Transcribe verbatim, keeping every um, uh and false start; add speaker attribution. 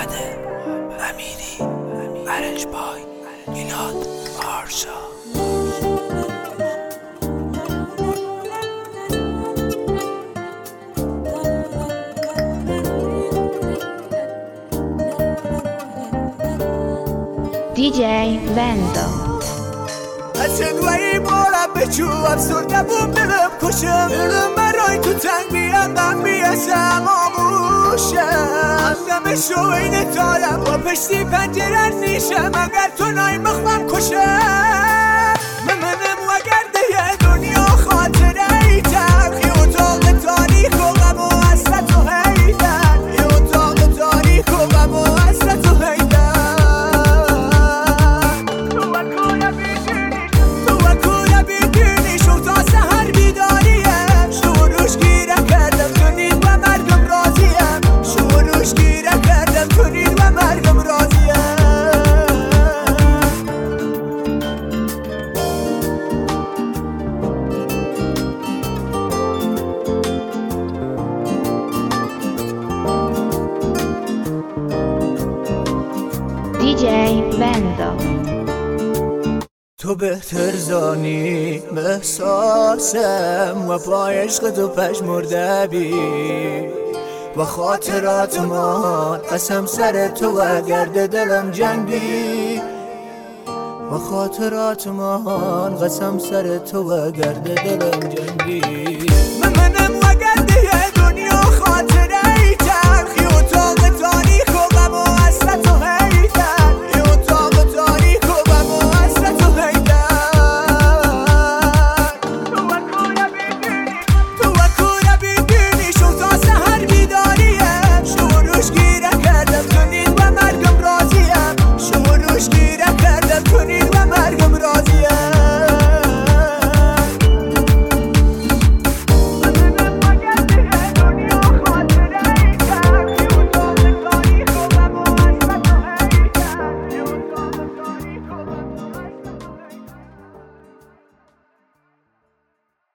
Speaker 1: محمد امیری، ارنج بای میلاد آرشا.
Speaker 2: دی جی Vendo.
Speaker 3: اشنوی بالا بچو افسرده بوم دلم کشم دلم برای تو تنگ بیام غم بیاسم آموشم دم شوین تارم با پشتی پنجرن نیشم اگر تو نای مخمم کشم ممنم وگر ده دنیا خاطره ای تلخی اتاق تاریخ و غم و حسرت و حیدن ای اتاق تاریخ و غم و حسرت و حیدن
Speaker 2: دی جی Vendo.
Speaker 3: تو بهتر زانی احساسم و با عشق تو پژمرده بی و خاطرات ما قسم سر تو و گرد دلم جنگی و خاطرات ما قسم سر تو و گرد دلم جنگی منم و گرد دنیا خاطره ای تلخی اتاق تاریخ